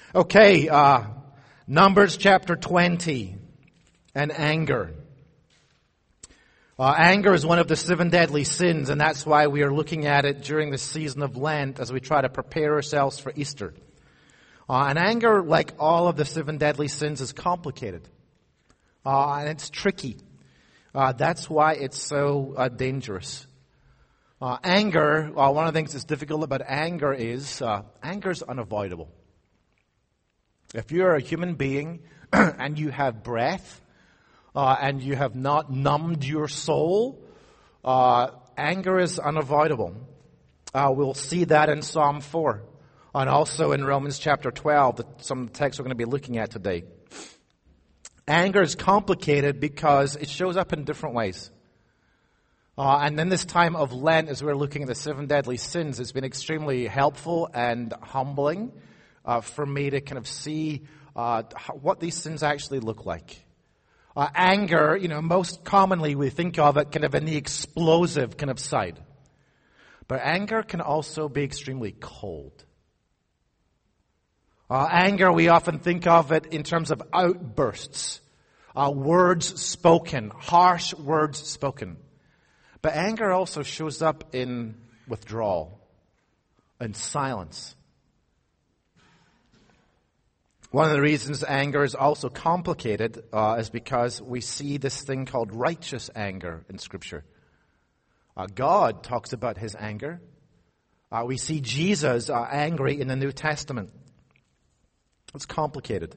Okay, Numbers chapter 20 and anger. Anger is one of the 7 deadly sins, and that's why we are looking at it during the season of Lent as we try to prepare ourselves for Easter. And anger, like all of the 7 deadly sins, is complicated. And it's tricky. That's why it's so dangerous. Anger, one of the things that's difficult about anger is unavoidable. If you're a human being and you have breath and you have not numbed your soul, anger is unavoidable. We'll see that in Psalm 4 and also in Romans chapter 12, some of the texts we're going to be looking at today. Anger is complicated because it shows up in different ways. And in this time of Lent, as we're looking at the 7 deadly sins, it's been extremely helpful and humbling for me to kind of see what these sins actually look like. Anger, most commonly we think of it kind of in the explosive kind of side. But anger can also be extremely cold. Anger, we often think of it in terms of outbursts, words spoken, harsh words spoken. But anger also shows up in withdrawal and silence. One of the reasons anger is also complicated is because we see this thing called righteous anger in Scripture. God talks about his anger. We see Jesus angry in the New Testament. It's complicated.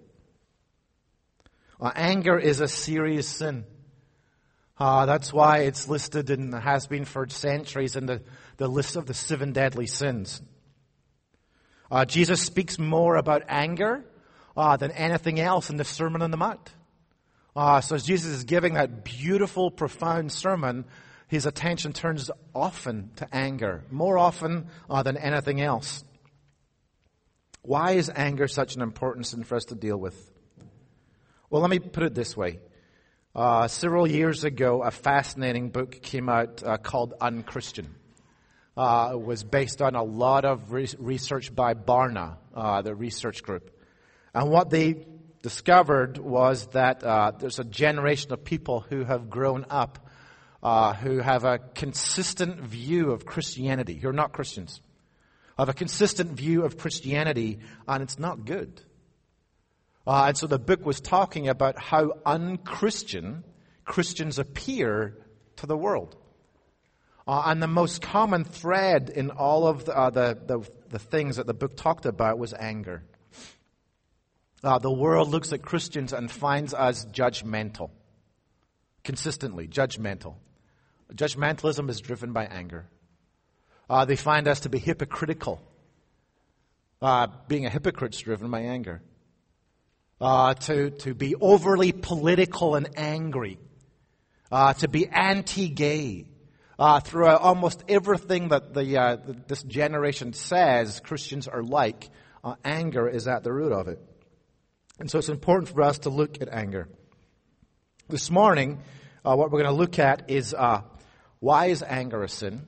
Anger is a serious sin. That's why it's listed and has been for centuries in the list of the 7 deadly sins. Jesus speaks more about anger than anything else in the Sermon on the Mount. So as Jesus is giving that beautiful, profound sermon, his attention turns often to anger, more often than anything else. Why is anger such an important sin for us to deal with? Well, let me put it this way. Several years ago, a fascinating book came out called Unchristian. It was based on a lot of research by Barna, the research group. And what they discovered was that there's a generation of people who have grown up who have a consistent view of Christianity, who are not Christians, have a consistent view of Christianity, and it's not good. And so the book was talking about how unchristian Christians appear to the world. And the most common thread in all of the things that the book talked about was anger. The world looks at Christians and finds us judgmental. Consistently judgmental. Judgmentalism is driven by anger. They find us to be hypocritical. Being a hypocrite is driven by anger. To be overly political and angry. To be anti-gay. Throughout almost everything that this generation says Christians are like, anger is at the root of it. And so it's important for us to look at anger. This morning, what we're going to look at is why is anger a sin?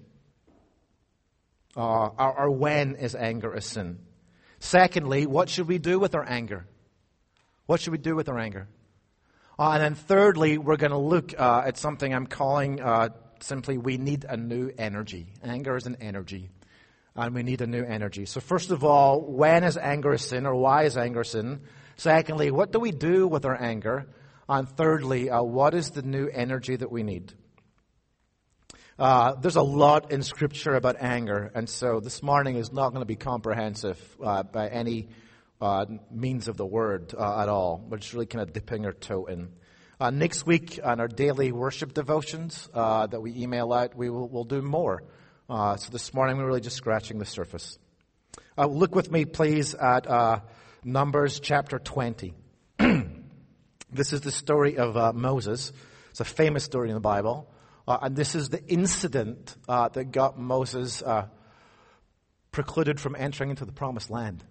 Or when is anger a sin? Secondly, what should we do with our anger? What should we do with our anger? And then thirdly, we're going to look at something I'm calling simply, we need a new energy. Anger is an energy, and we need a new energy. So first of all, when is anger a sin, or why is anger a sin? Secondly, what do we do with our anger? And thirdly, what is the new energy that we need? There's a lot in Scripture about anger, and so this morning is not going to be comprehensive by any means of the word at all. We're just really kind of dipping our toe in. Next week on our daily worship devotions that we email out, we'll do more. So this morning we're really just scratching the surface. Look with me, please, at Numbers chapter 20. This is the story of Moses. It's a famous story in the Bible. And this is the incident that got Moses precluded from entering into the promised land.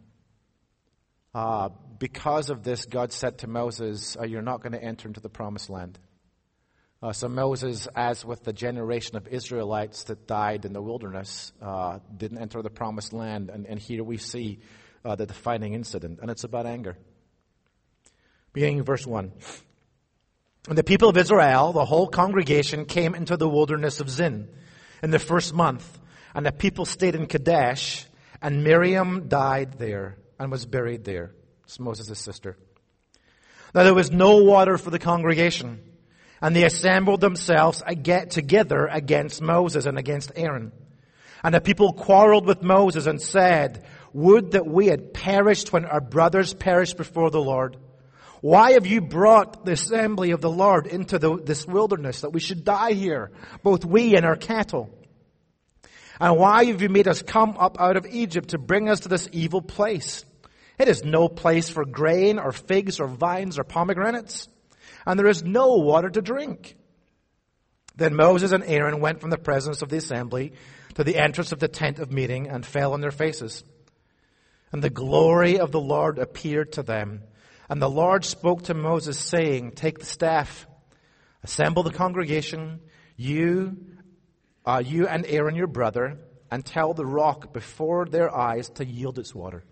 Because of this, God said to Moses, you're not going to enter into the promised land. So Moses, as with the generation of Israelites that died in the wilderness, didn't enter the promised land. And here we see the defining incident, and it's about anger. Beginning in verse 1. And the people of Israel, the whole congregation, came into the wilderness of Zin in the first month, and the people stayed in Kadesh, and Miriam died there and was buried there. It's Moses' sister. Now there was no water for the congregation, and they assembled themselves together against Moses and against Aaron. And the people quarreled with Moses and said, "Would that we had perished when our brothers perished before the Lord. Why have you brought the assembly of the Lord into this wilderness, that we should die here, both we and our cattle? And why have you made us come up out of Egypt to bring us to this evil place? It is no place for grain or figs or vines or pomegranates, and there is no water to drink." Then Moses and Aaron went from the presence of the assembly to the entrance of the tent of meeting and fell on their faces. And the glory of the Lord appeared to them. And the Lord spoke to Moses, saying, "Take the staff, assemble the congregation, you and Aaron your brother, and tell the rock before their eyes to yield its water.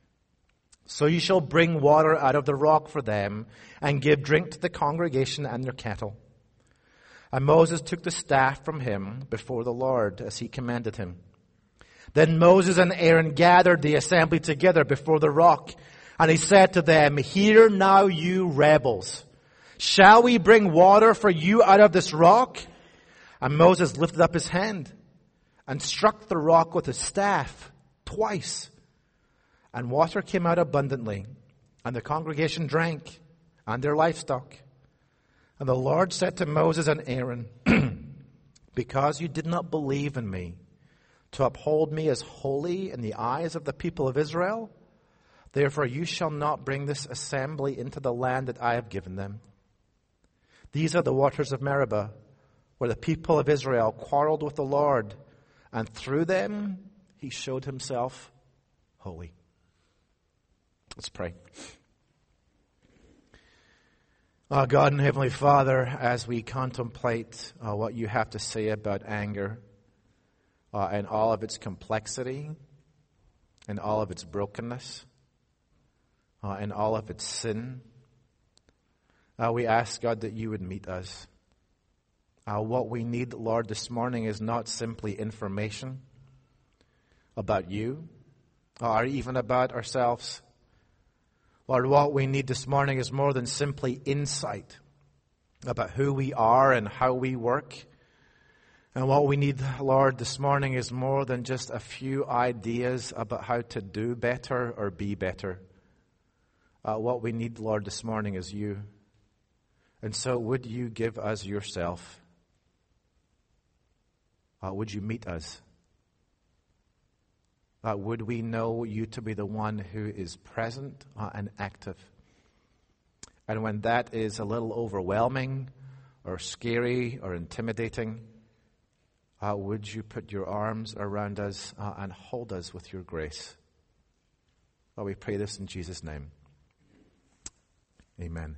So you shall bring water out of the rock for them, and give drink to the congregation and their cattle." And Moses took the staff from him before the Lord, as he commanded him. Then Moses and Aaron gathered the assembly together before the rock, and he said to them, "Hear now, you rebels. Shall we bring water for you out of this rock?" And Moses lifted up his hand and struck the rock with his staff twice. And water came out abundantly, and the congregation drank, and their livestock. And the Lord said to Moses and Aaron, "Because you did not believe in me, to uphold me as holy in the eyes of the people of Israel, therefore you shall not bring this assembly into the land that I have given them. These are the waters of Meribah, where the people of Israel quarreled with the Lord, and through them he showed himself holy." Let's pray. God and Heavenly Father, as we contemplate what you have to say about anger and all of its complexity and all of its brokenness and all of its sin, we ask, God, that you would meet us. What we need, Lord, this morning is not simply information about you or even about ourselves. Lord, what we need this morning is more than simply insight about who we are and how we work. And what we need, Lord, this morning is more than just a few ideas about how to do better or be better. What we need, Lord, this morning is you. And so would you give us yourself? Would you meet us? Would we know you to be the one who is present and active? And when that is a little overwhelming or scary or intimidating, would you put your arms around us and hold us with your grace? We pray this in Jesus' name. Amen.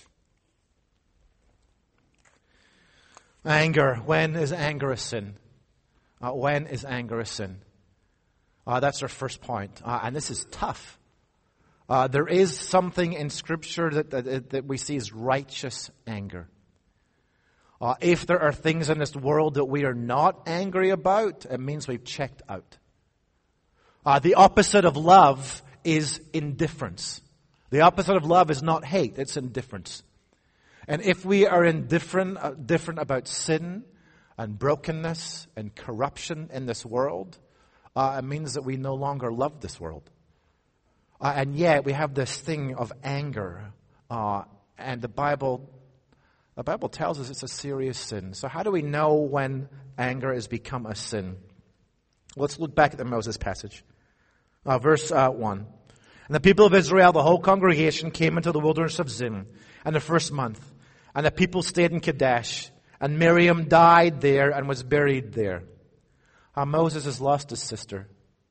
Anger. When is anger a sin? When is anger a sin? That's our first point. And this is tough. There is something in Scripture that we see as righteous anger. If there are things in this world that we are not angry about, it means we've checked out. The opposite of love is indifference. The opposite of love is not hate, it's indifference. And if we are indifferent about sin and brokenness and corruption in this world, it means that we no longer love this world. And yet we have this thing of anger. And the Bible tells us it's a serious sin. So how do we know when anger has become a sin? Let's look back at the Moses passage. Verse 1. And the people of Israel, the whole congregation, came into the wilderness of Zin in the first month. And the people stayed in Kadesh. And Miriam died there and was buried there. Moses has lost his sister.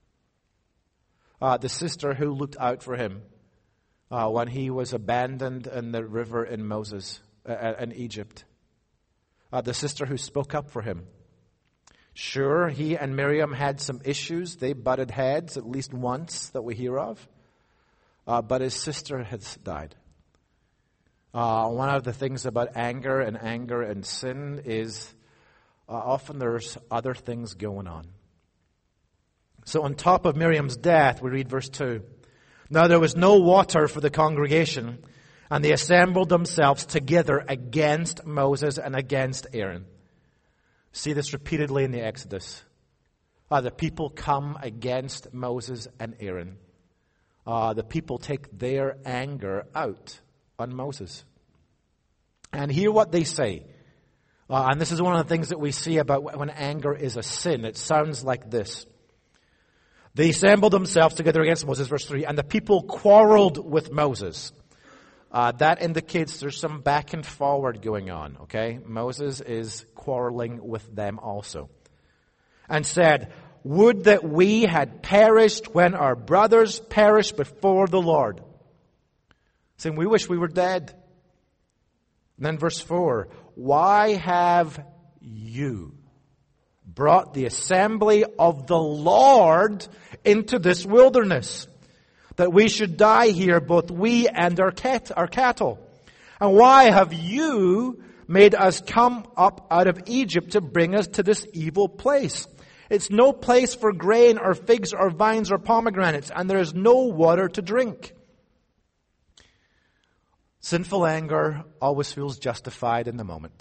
The sister who looked out for him when he was abandoned in the river in Egypt. The sister who spoke up for him. Sure, he and Miriam had some issues. They butted heads at least once that we hear of. But his sister has died. One of the things about anger and sin is often there's other things going on. So on top of Miriam's death, we read verse 2. Now there was no water for the congregation, and they assembled themselves together against Moses and against Aaron. See this repeatedly in the Exodus. The people come against Moses and Aaron. The people take their anger out on Moses. And hear what they say. And this is one of the things that we see about when anger is a sin. It sounds like this. They assembled themselves together against Moses, verse 3, and the people quarreled with Moses. That indicates there's some back and forward going on, okay? Moses is quarreling with them also. And said, would that we had perished when our brothers perished before the Lord. Saying, we wish we were dead. And then verse 4, why have you brought the assembly of the Lord into this wilderness, that we should die here, both we and our cattle? And why have you made us come up out of Egypt to bring us to this evil place? It's no place for grain or figs or vines or pomegranates, and there is no water to drink. Sinful anger always feels justified in the moment.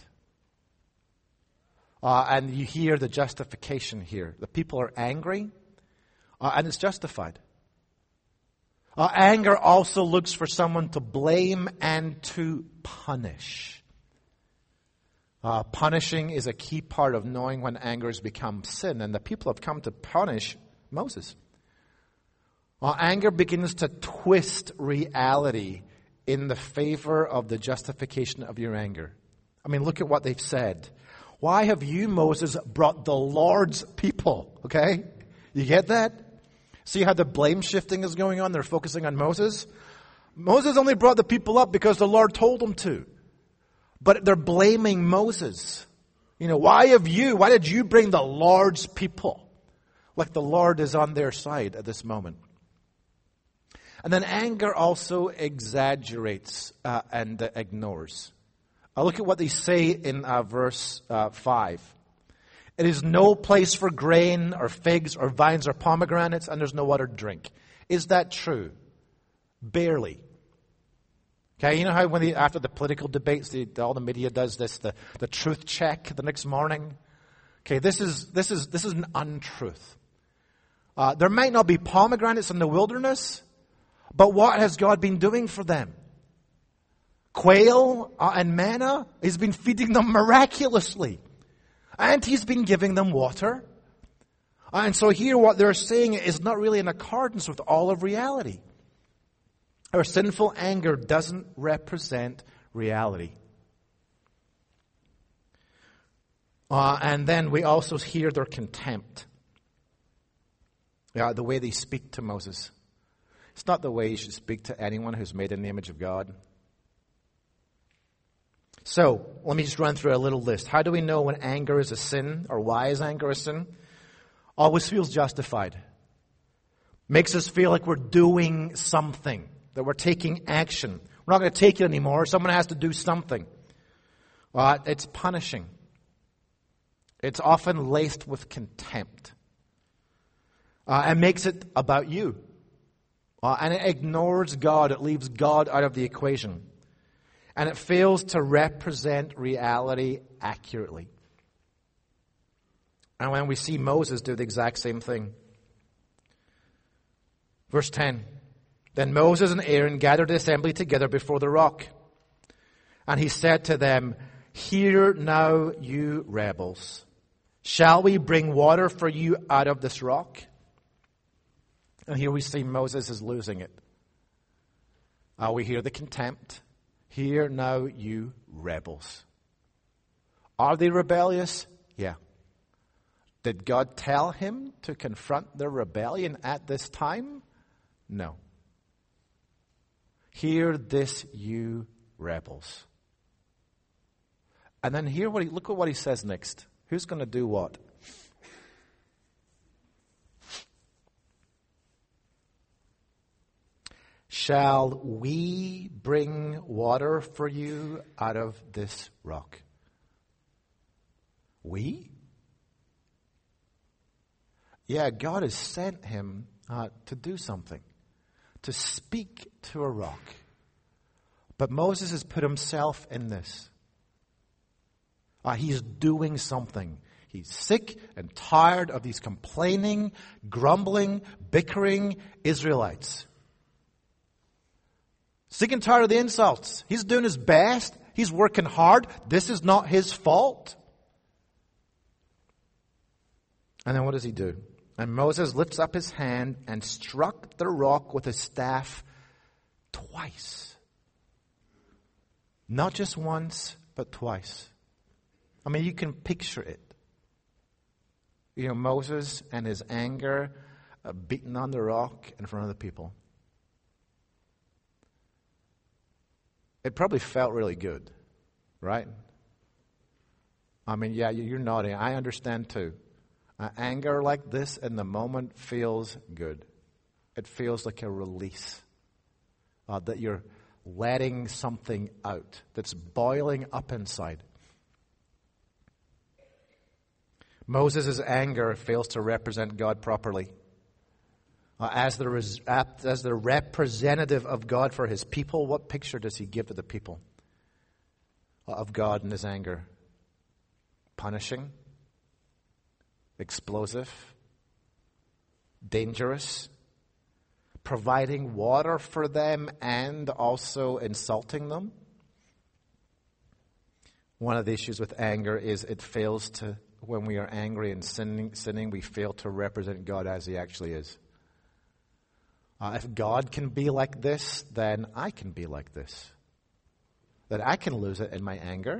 And you hear the justification here. The people are angry, and it's justified. Anger also looks for someone to blame and to punish. Punishing is a key part of knowing when anger has become sin, and the people have come to punish Moses. Anger begins to twist reality in the favor of the justification of your anger. I mean, look at what they've said. Why have you, Moses, brought the Lord's people? Okay? You get that? See how the blame shifting is going on? They're focusing on Moses. Moses only brought the people up because the Lord told him to. But they're blaming Moses. Why did you bring the Lord's people? Like the Lord is on their side at this moment. And then anger also exaggerates and ignores. Look at what they say in verse 5. It is no place for grain or figs or vines or pomegranates, and there's no water to drink. Is that true? Barely. Okay, you know how after the political debates, all the media does this, the truth check the next morning? Okay, this is an untruth. There might not be pomegranates in the wilderness, but what has God been doing for them? Quail and manna, He's been feeding them miraculously. And He's been giving them water. And so here what they're saying is not really in accordance with all of reality. Our sinful anger doesn't represent reality. And then we also hear their contempt. The way they speak to Moses. It's not the way you should speak to anyone who's made in the image of God. So, let me just run through a little list. How do we know when anger is a sin, or why is anger a sin? Always feels justified. Makes us feel like we're doing something, that we're taking action. We're not going to take it anymore. Someone has to do something. It's punishing. It's often laced with contempt. And makes it about you. And it ignores God. It leaves God out of the equation. And it fails to represent reality accurately. And when we see Moses do the exact same thing. Verse 10. Then Moses and Aaron gathered the assembly together before the rock. And he said to them, "Hear now, you rebels. Shall we bring water for you out of this rock?" And here we see Moses is losing it. We hear the contempt. Hear now, you rebels. Are they rebellious? Yeah. Did God tell him to confront their rebellion at this time? No. Hear this, you rebels. And then look at what he says next. Who's going to do what? shall we bring water for you out of this rock? We? Yeah, God has sent him to do something, to speak to a rock. But Moses has put himself in this. He's doing something. He's sick and tired of these complaining, grumbling, bickering Israelites. Sick and tired of the insults. He's doing his best. He's working hard. This is not his fault. And then what does he do? And Moses lifts up his hand and struck the rock with his staff twice. Not just once, but twice. I mean, you can picture it. You know, Moses and his anger beating on the rock in front of the people. It probably felt really good, right? I mean, yeah, you're nodding. I understand too. Anger like this in the moment feels good. It feels like a release. That you're letting something out that's boiling up inside. Moses' anger fails to represent God properly. As the representative of God for his people, what picture does he give to the people of God in his anger? Punishing, explosive, dangerous, providing water for them and also insulting them. One of the issues with anger is it fails to, when we are angry and sinning, we fail to represent God as he actually is. If God can be like this, then I can be like this. That I can lose it in my anger.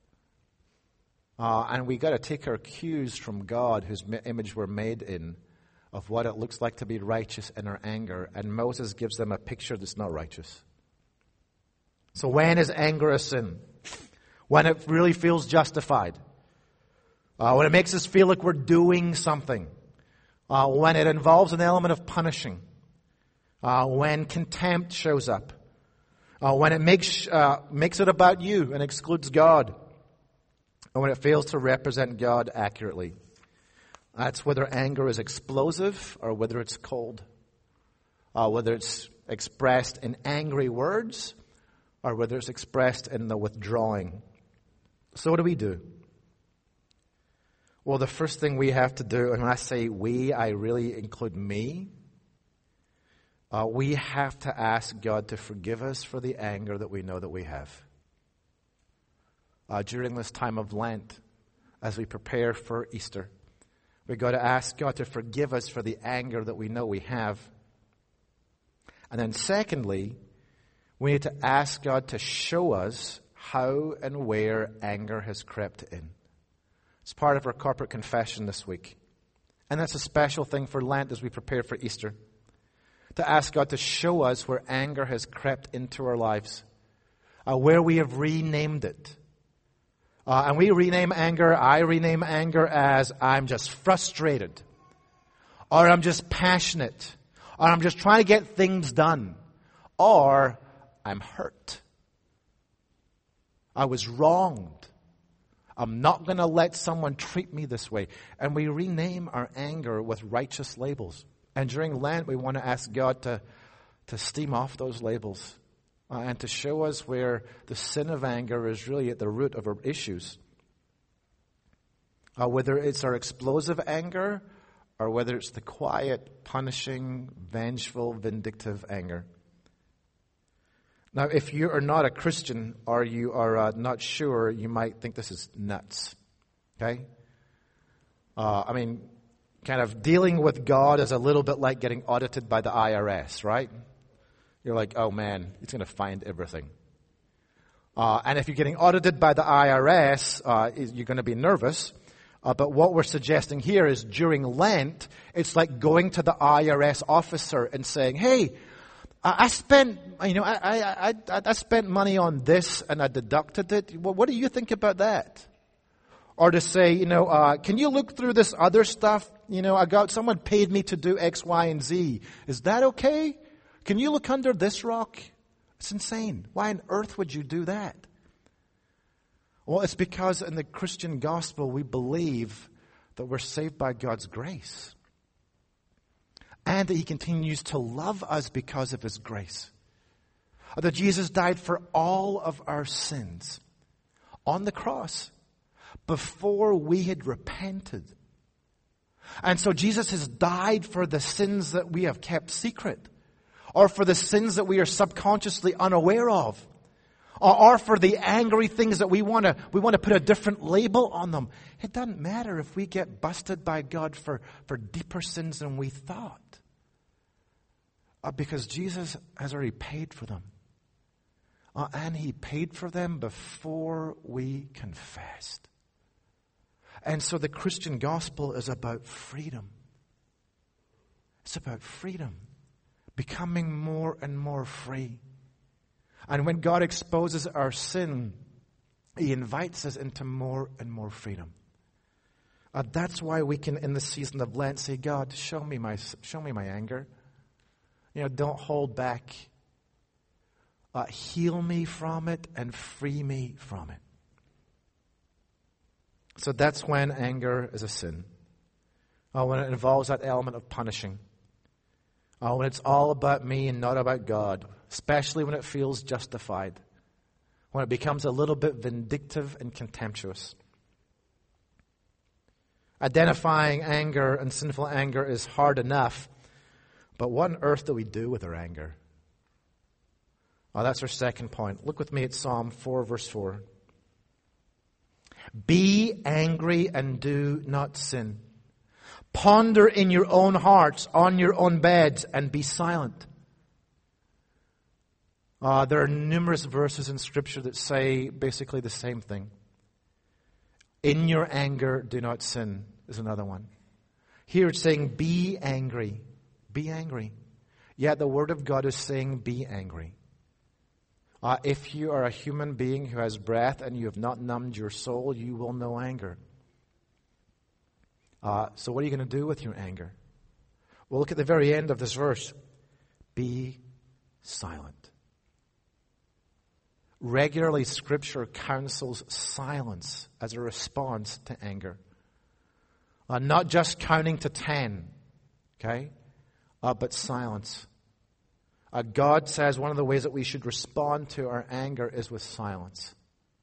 And we got to take our cues from God, whose image we're made in, of what it looks like to be righteous in our anger. And Moses gives them a picture that's not righteous. So when is anger a sin? When it really feels justified. When it makes us feel like we're doing something. When it involves an element of punishing. When contempt shows up. When it makes it about you and excludes God. And when it fails to represent God accurately. That's whether anger is explosive or whether it's cold. Whether it's expressed in angry words or whether it's expressed in the withdrawing. So what do we do? Well, the first thing we have to do, and when I say we, I really include me. We have to ask God to forgive us for the anger that we know that we have. During this time of Lent, as we prepare for Easter, we've got to ask God to forgive us for the anger that we know we have. And then secondly, we need to ask God to show us how and where anger has crept in. It's part of our corporate confession this week. And that's a special thing for Lent as we prepare for Easter. To ask God to show us where anger has crept into our lives. Where we have renamed it. And we rename anger, I rename anger as I'm just frustrated. Or I'm just passionate. Or I'm just trying to get things done. Or I'm hurt. I was wronged. I'm not going to let someone treat me this way. And we rename our anger with righteous labels. And during Lent, we want to ask God to steam off those labels. And to show us where the sin of anger is really at the root of our issues. Whether it's our explosive anger or whether it's the quiet, punishing, vengeful, vindictive anger. Now, if you are not a Christian or you are not sure, you might think this is nuts. Okay? Kind of dealing with God is a little bit like getting audited by the IRS, right? You're like, oh man, he's going to find everything. And if you're getting audited by the IRS, you're going to be nervous. But what we're suggesting here is during Lent, it's like going to the IRS officer and saying, hey, I spent money on this and I deducted it. Well, what do you think about that? Or to say, can you look through this other stuff? Someone paid me to do X, Y, and Z. Is that okay? Can you look under this rock? It's insane. Why on earth would you do that? Well, it's because in the Christian gospel we believe that we're saved by God's grace. And that He continues to love us because of His grace. That Jesus died for all of our sins on the cross before we had repented. And so Jesus has died for the sins that we have kept secret, or for the sins that we are subconsciously unaware of, or for the angry things that we want to put a different label on them. It doesn't matter if we get busted by God for deeper sins than we thought, because Jesus has already paid for them. And He paid for them before we confessed. And so the Christian gospel is about freedom. It's about freedom. Becoming more and more free. And when God exposes our sin, He invites us into more and more freedom. That's why we can, in the season of Lent, say, God, show me my anger. Don't hold back. Heal me from it and free me from it. So that's when anger is a sin. When it involves that element of punishing. When it's all about me and not about God. Especially when it feels justified. When it becomes a little bit vindictive and contemptuous. Identifying anger and sinful anger is hard enough. But what on earth do we do with our anger? That's our second point. Look with me at Psalm 4, verse 4. Be angry and do not sin. Ponder in your own hearts, on your own beds, and be silent. There are numerous verses in Scripture that say basically the same thing. In your anger, do not sin is another one. Here it's saying, be angry. Be angry. Yet the Word of God is saying, be angry. If you are a human being who has breath and you have not numbed your soul, you will know anger. So what are you going to do with your anger? Well, look at the very end of this verse. Be silent. Regularly, Scripture counsels silence as a response to anger. Not just counting to 10, okay? But silence. God says one of the ways that we should respond to our anger is with silence.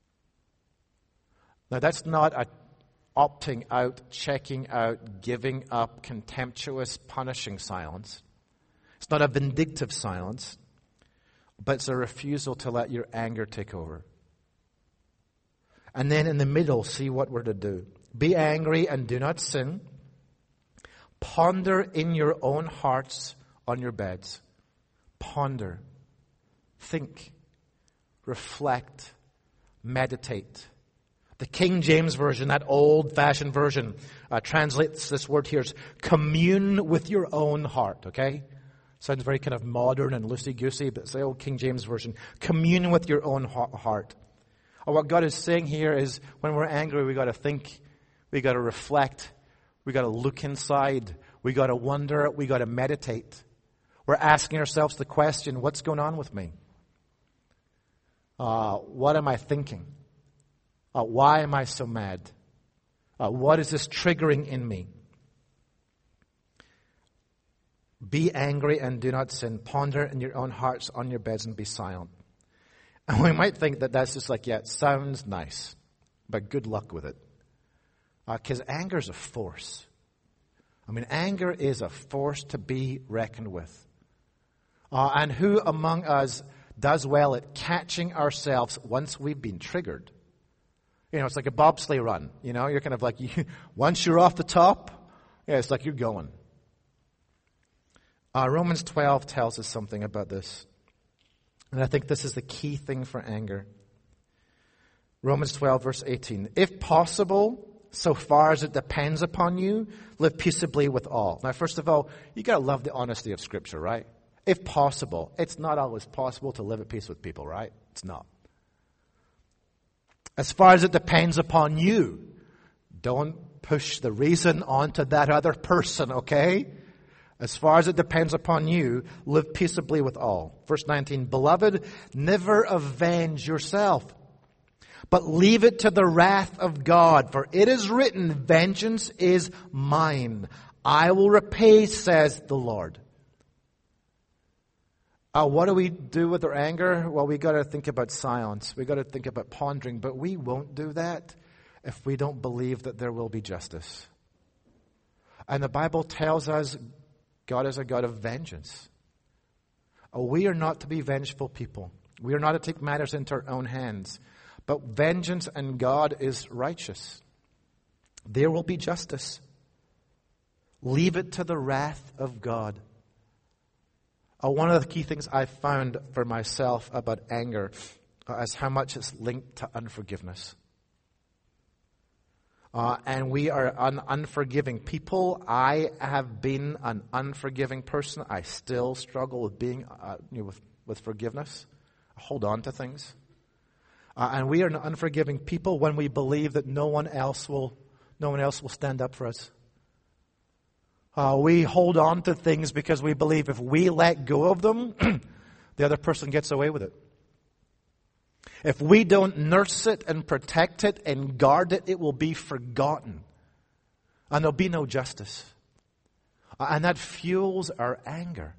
Now, that's not a opting out, checking out, giving up, contemptuous, punishing silence. It's not a vindictive silence, but it's a refusal to let your anger take over. And then in the middle, see what we're to do. Be angry and do not sin. Ponder in your own hearts on your beds. Ponder, think, reflect, meditate. The King James Version, that old-fashioned version, translates this word here as commune with your own heart, okay? Sounds very kind of modern and loosey-goosey, but it's the old King James Version. Commune with your own heart. What God is saying here is when we're angry, we got to think, we got to reflect, we got to look inside, we got to wonder, we got to meditate. We're asking ourselves the question, what's going on with me? What am I thinking? Why am I so mad? What is this triggering in me? Be angry and do not sin. Ponder in your own hearts on your beds and be silent. And we might think that that's just like, yeah, it sounds nice, but good luck with it. Because anger is a force. Anger is a force to be reckoned with. And who among us does well at catching ourselves once we've been triggered? It's like a bobsleigh run. You're kind of like, once you're off the top, it's like you're going. Romans 12 tells us something about this. And I think this is the key thing for anger. Romans 12, verse 18. If possible, so far as it depends upon you, live peaceably with all. Now, first of all, you got to love the honesty of Scripture, right? If possible. It's not always possible to live at peace with people, right? It's not. As far as it depends upon you, don't push the reason onto that other person, okay? As far as it depends upon you, live peaceably with all. Verse 19, beloved, never avenge yourself, but leave it to the wrath of God. For it is written, vengeance is mine. I will repay, says the Lord. What do we do with our anger? Well, we got to think about silence. We got to think about pondering. But we won't do that if we don't believe that there will be justice. And the Bible tells us God is a God of vengeance. We are not to be vengeful people. We are not to take matters into our own hands. But vengeance and God is righteous. There will be justice. Leave it to the wrath of God. One of the key things I've found for myself about anger is how much it's linked to unforgiveness. And we are an unforgiving people. I have been an unforgiving person. I still struggle with being, with forgiveness. I hold on to things. And we are an unforgiving people when we believe that no one else will stand up for us. We hold on to things because we believe if we let go of them, the other person gets away with it. If we don't nurse it and protect it and guard it, it will be forgotten. And there'll be no justice. And that fuels our anger.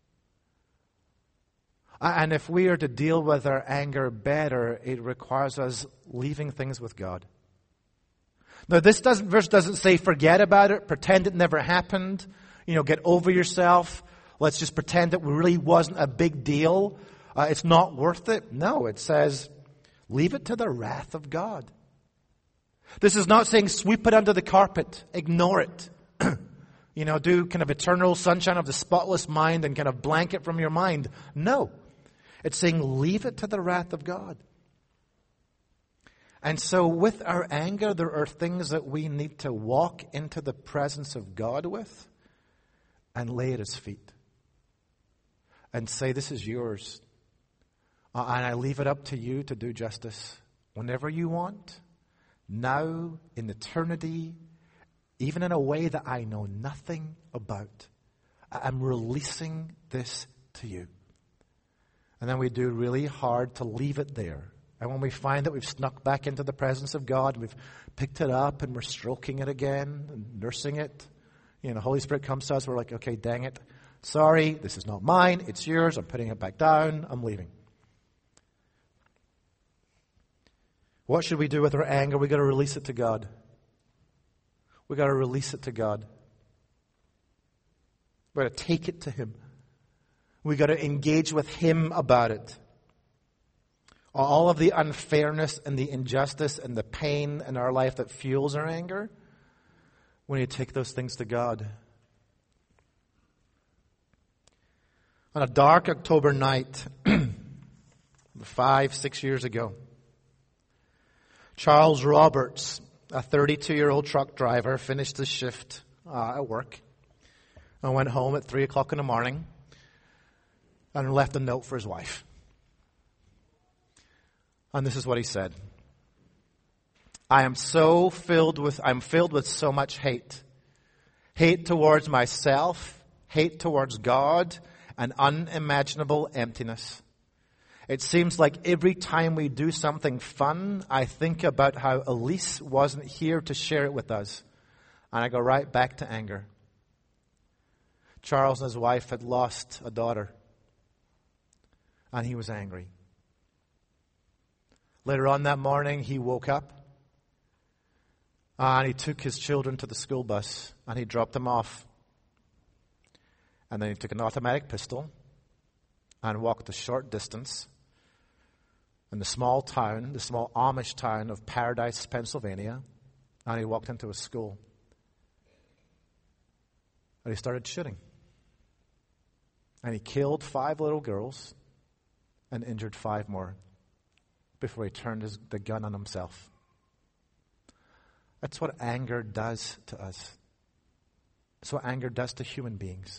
And if we are to deal with our anger better, it requires us leaving things with God. Now, this verse doesn't say forget about it, pretend it never happened, get over yourself. Let's just pretend it really wasn't a big deal. It's not worth it. No, it says leave it to the wrath of God. This is not saying sweep it under the carpet, ignore it. Do kind of eternal sunshine of the spotless mind and kind of blanket from your mind. No, it's saying leave it to the wrath of God. And so with our anger, there are things that we need to walk into the presence of God with and lay at His feet. And say, this is yours. And I leave it up to you to do justice whenever you want, now, in eternity, even in a way that I know nothing about. I'm releasing this to you. And then we do really hard to leave it there. And when we find that we've snuck back into the presence of God, we've picked it up and we're stroking it again and nursing it. The Holy Spirit comes to us, we're like, okay, dang it. Sorry, this is not mine, it's yours, I'm putting it back down, I'm leaving. What should we do with our anger? We've got to release it to God. We've got to release it to God. We've got to take it to Him. We've got to engage with Him about it. All of the unfairness and the injustice and the pain in our life that fuels our anger, we need to take those things to God. On a dark October night, 5-6 years ago, Charles Roberts, a 32-year-old truck driver, finished his shift at work and went home at 3 o'clock in the morning and left a note for his wife. And this is what he said. I'm filled with so much hate. Hate towards myself, hate towards God, and unimaginable emptiness. It seems like every time we do something fun, I think about how Elise wasn't here to share it with us. And I go right back to anger. Charles and his wife had lost a daughter. And he was angry. Later on that morning, he woke up. And he took his children to the school bus. And he dropped them off. And then he took an automatic pistol. And walked a short distance. In the small Amish town of Paradise, Pennsylvania, and he walked into a school. And he started shooting. And he killed 5 little girls and injured 5 more before he turned the gun on himself. That's what anger does to us. That's what anger does to human beings.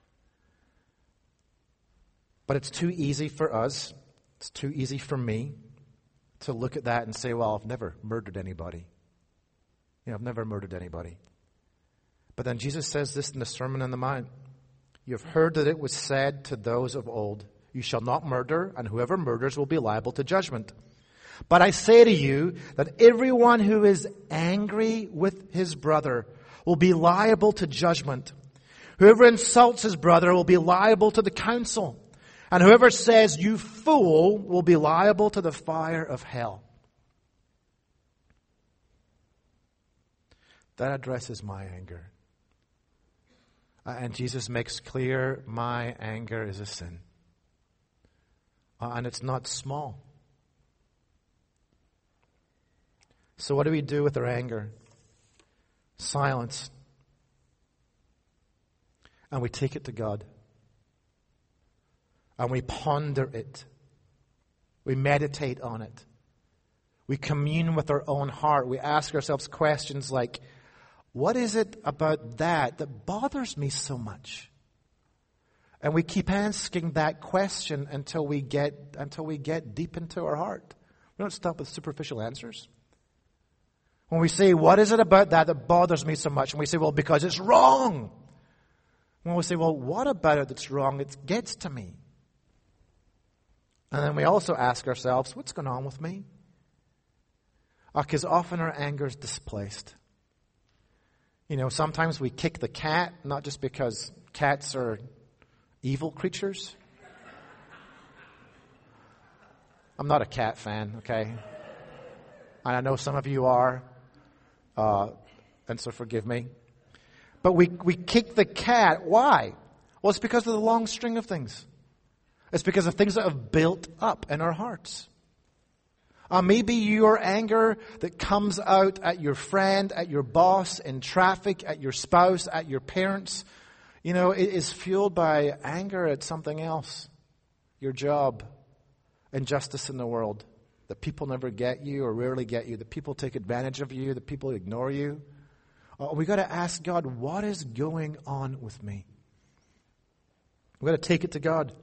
But it's too easy for us. It's too easy for me to look at that and say, well, I've never murdered anybody. I've never murdered anybody. But then Jesus says this in the Sermon on the Mount. You have heard that it was said to those of old, you shall not murder, and whoever murders will be liable to judgment. But I say to you that everyone who is angry with his brother will be liable to judgment. Whoever insults his brother will be liable to the council. And whoever says, you fool, will be liable to the fire of hell. That addresses my anger. And Jesus makes clear my anger is a sin. And it's not small. So what do we do with our anger? Silence. And we take it to God. And we ponder it. We meditate on it. We commune with our own heart. We ask ourselves questions like, what is it about that bothers me so much? And we keep asking that question until we get deep into our heart. We don't stop with superficial answers. When we say, what is it about that bothers me so much? And we say, well, because it's wrong. When we say, well, what about it that's wrong? It gets to me. And then we also ask ourselves, what's going on with me? Because often our anger is displaced. You know, sometimes we kick the cat, not just because cats are evil creatures. I'm not a cat fan, okay? And I know some of you are, and so forgive me. But we kick the cat. Why? Well, it's because of the long string of things. It's because of things that have built up in our hearts. Maybe your anger that comes out at your friend, at your boss, in traffic, at your spouse, at your parents, you know, it is fueled by anger at something else. Your job, injustice in the world, that people never get you or rarely get you, that people take advantage of you, that people ignore you. We got to ask God, what is going on with me? We got to take it to God.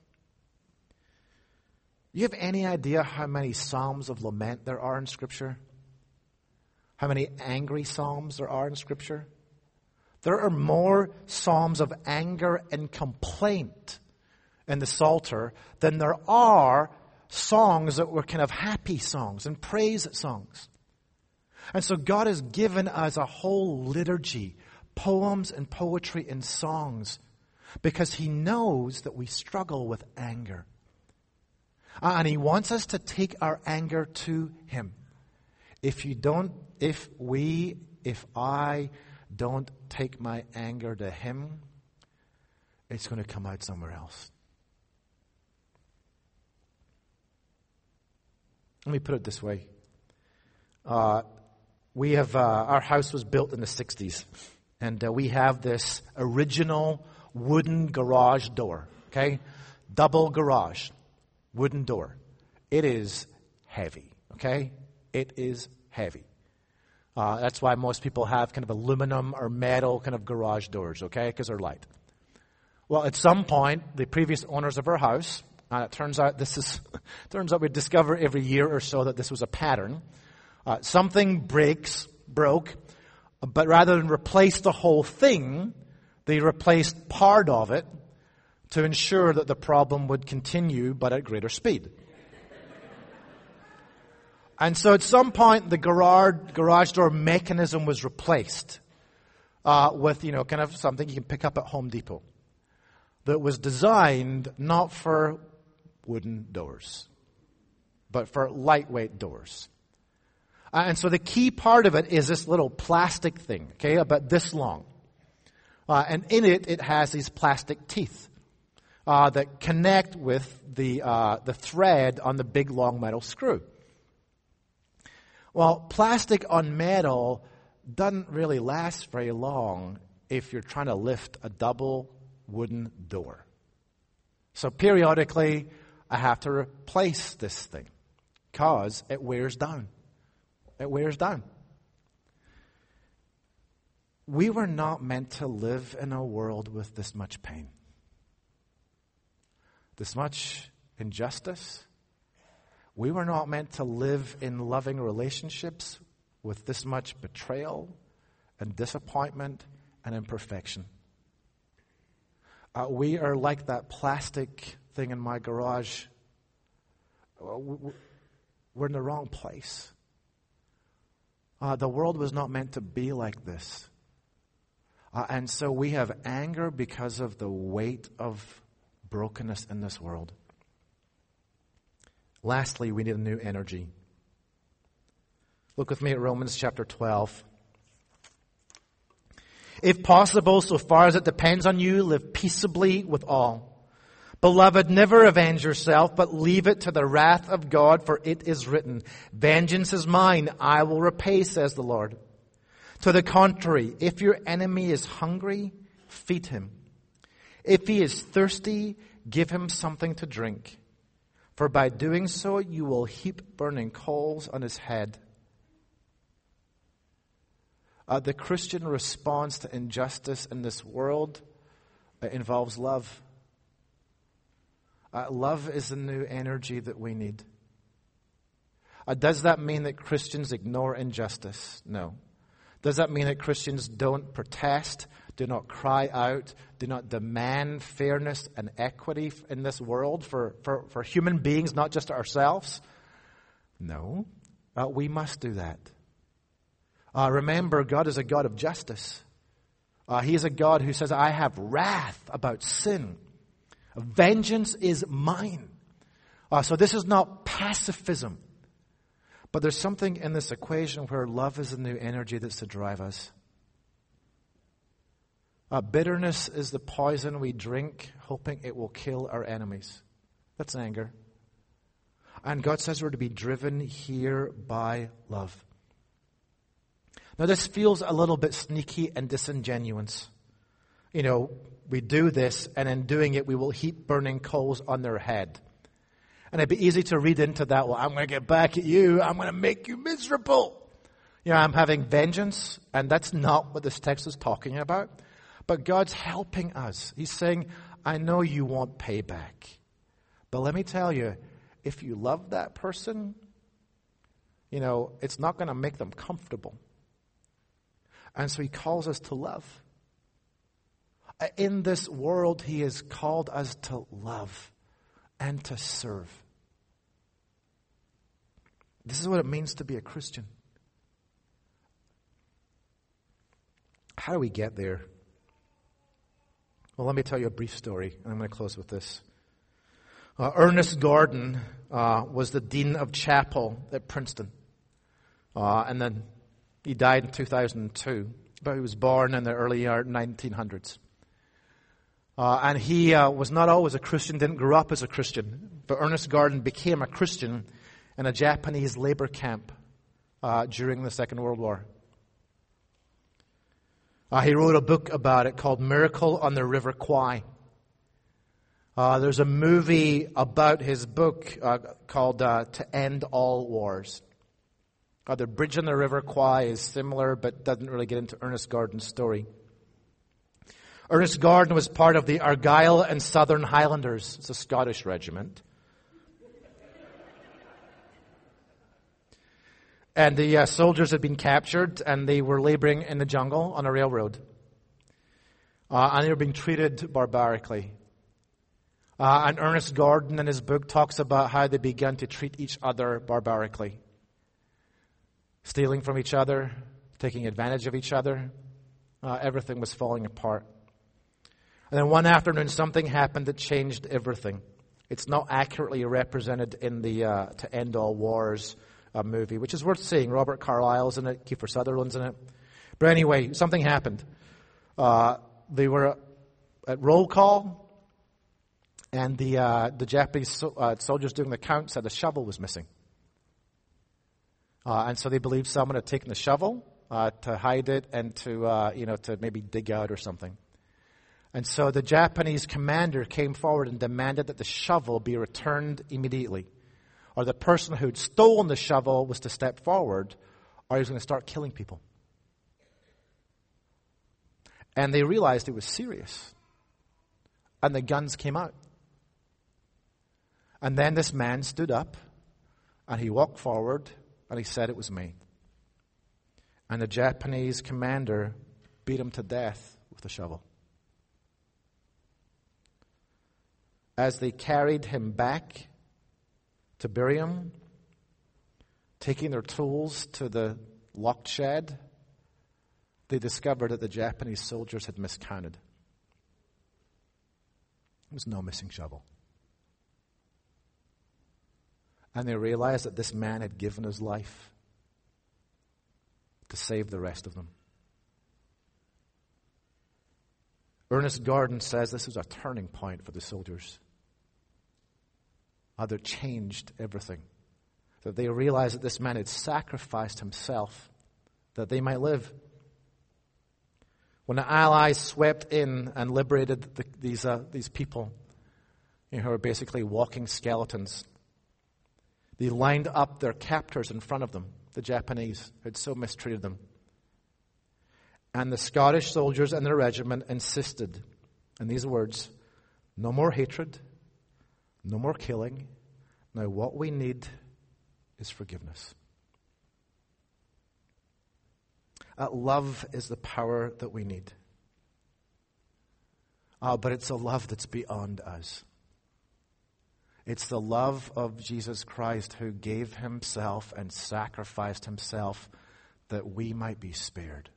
You have any idea how many psalms of lament there are in Scripture? How many angry psalms there are in Scripture? There are more psalms of anger and complaint in the Psalter than there are songs that were kind of happy songs and praise songs. And so God has given us a whole liturgy, poems and poetry and songs, because He knows that we struggle with anger. And He wants us to take our anger to Him. If I don't take my anger to Him, it's going to come out somewhere else. Let me put it this way. We have our house was built in the 60s, and we have this original wooden garage door. Okay, double garage. Wooden door. It is heavy, okay? It is heavy. That's why most people have kind of aluminum or metal kind of garage doors, okay? Because they're light. Well, at some point, the previous owners of our house, and it turns out we discover every year or so that this was a pattern. Something broke, but rather than replace the whole thing, they replaced part of it to ensure that the problem would continue, but at greater speed. And so at some point, the garage door mechanism was replaced with, kind of something you can pick up at Home Depot that was designed not for wooden doors, but for lightweight doors. And so the key part of it is this little plastic thing, okay, about this long. And in it has these plastic teeth. That connect with the thread on the big long metal screw. Well, plastic on metal doesn't really last very long if you're trying to lift a double wooden door. So periodically, I have to replace this thing because it wears down. It wears down. We were not meant to live in a world with this much pain. This much injustice. We were not meant to live in loving relationships with this much betrayal and disappointment and imperfection. We are like that plastic thing in my garage. We're in the wrong place. The world was not meant to be like this. And so we have anger because of the weight of brokenness in this world. Lastly, we need a new energy. Look with me at Romans chapter 12. If possible, so far as it depends on you, live peaceably with all. Beloved, never avenge yourself, but leave it to the wrath of God, for it is written, vengeance is mine, I will repay, says the Lord. To the contrary, if your enemy is hungry, feed him. If he is thirsty, give him something to drink. For by doing so, you will heap burning coals on his head. The Christian response to injustice in this world involves love. Love is the new energy that we need. Does that mean that Christians ignore injustice? No. Does that mean that Christians don't protest, do not cry out, do not demand fairness and equity in this world for human beings, not just ourselves? No. We must do that. Remember, God is a God of justice. He is a God who says, I have wrath about sin. Vengeance is mine. So this is not pacifism. But there's something in this equation where love is the new energy that's to drive us. Bitterness is the poison we drink, hoping it will kill our enemies. That's anger. And God says we're to be driven here by love. Now this feels a little bit sneaky and disingenuous. You know, we do this, and in doing it, we will heap burning coals on their head. And it'd be easy to read into that, well, I'm going to get back at you. I'm going to make you miserable. You know, I'm having vengeance, and that's not what this text is talking about. But God's helping us. He's saying, I know you want payback. But let me tell you, if you love that person, you know, it's not going to make them comfortable. And so he calls us to love. In this world, he has called us to love and to serve. This is what it means to be a Christian. How do we get there? Well, let me tell you a brief story, and I'm going to close with this. Ernest Gordon was the Dean of Chapel at Princeton. And then he died in 2002, but he was born in the early 1900s. And he was not always a Christian, didn't grow up as a Christian. But Ernest Gordon became a Christian in a Japanese labor camp during the Second World War. He wrote a book about it called Miracle on the River Kwai. There's a movie about his book called To End All Wars. The Bridge on the River Kwai is similar, but doesn't really get into Ernest Gordon's story. Ernest Gordon was part of the Argyll and Southern Highlanders. It's a Scottish regiment. And the soldiers had been captured, and they were laboring in the jungle on a railroad. And they were being treated barbarically. And Ernest Gordon in his book talks about how they began to treat each other barbarically. Stealing from each other, taking advantage of each other. Everything was falling apart. And then one afternoon, something happened that changed everything. It's not accurately represented in the To End All Wars movie, which is worth seeing. Robert Carlyle's in it, Kiefer Sutherland's in it. But anyway, something happened. They were at roll call, and the Japanese soldiers doing the count said the shovel was missing. And so they believed someone had taken the shovel to hide it and to maybe dig out or something. And so the Japanese commander came forward and demanded that the shovel be returned immediately. Or the person who'd stolen the shovel was to step forward, or he was going to start killing people. And they realized it was serious. And the guns came out. And then this man stood up, and he walked forward, and he said it was me. And the Japanese commander beat him to death with a shovel. as they carried him back to bury him, taking their tools to the locked shed, they discovered that the Japanese soldiers had miscounted. There was no missing shovel. And they realized that this man had given his life to save the rest of them. Ernest Gordon says this was a turning point for the soldiers. That changed everything. That they realized that this man had sacrificed himself that they might live. When the Allies swept in and liberated these people, who are basically walking skeletons, they lined up their captors in front of them, the Japanese, who had so mistreated them. And the Scottish soldiers and their regiment insisted in these words, no more hatred, no more killing. Now what we need is forgiveness. Love is the power that we need. But it's a love that's beyond us. It's the love of Jesus Christ who gave himself and sacrificed himself that we might be spared.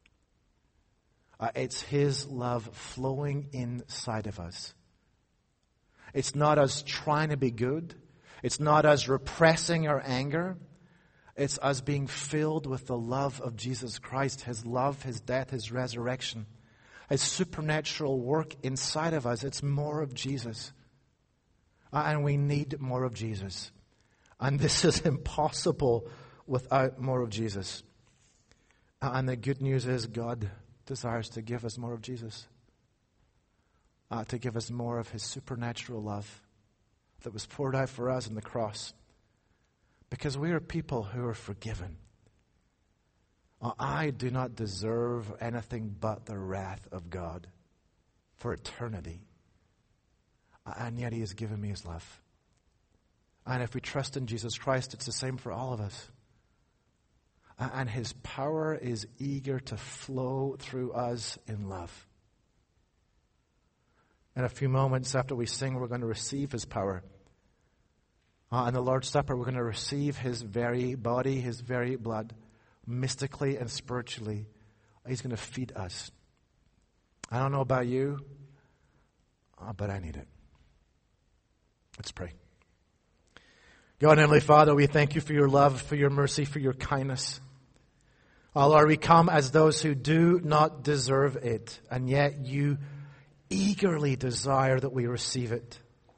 It's his love flowing inside of us. It's not us trying to be good. It's not us repressing our anger. It's us being filled with the love of Jesus Christ, his love, his death, his resurrection, his supernatural work inside of us. It's more of Jesus. And we need more of Jesus. And this is impossible without more of Jesus. And the good news is God desires to give us more of Jesus. To give us more of his supernatural love that was poured out for us on the cross. Because we are people who are forgiven. I do not deserve anything but the wrath of God for eternity. And yet he has given me his love. And if we trust in Jesus Christ, it's the same for all of us. And his power is eager to flow through us in love. In a few moments after we sing, we're going to receive his power. In the Lord's Supper, we're going to receive his very body, his very blood, mystically and spiritually. He's going to feed us. I don't know about you, but I need it. Let's pray. God, Heavenly Father, we thank you for your love, for your mercy, for your kindness. Lord, we come as those who do not deserve it, and yet you eagerly desire that we receive it.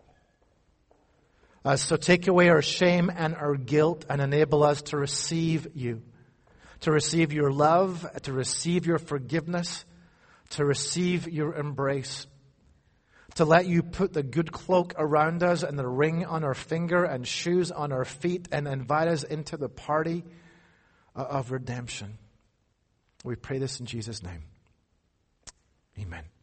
So take away our shame and our guilt and enable us to receive you, to receive your love, to receive your forgiveness, to receive your embrace, to let you put the good cloak around us and the ring on our finger and shoes on our feet and invite us into the party of redemption. We pray this in Jesus' name. Amen.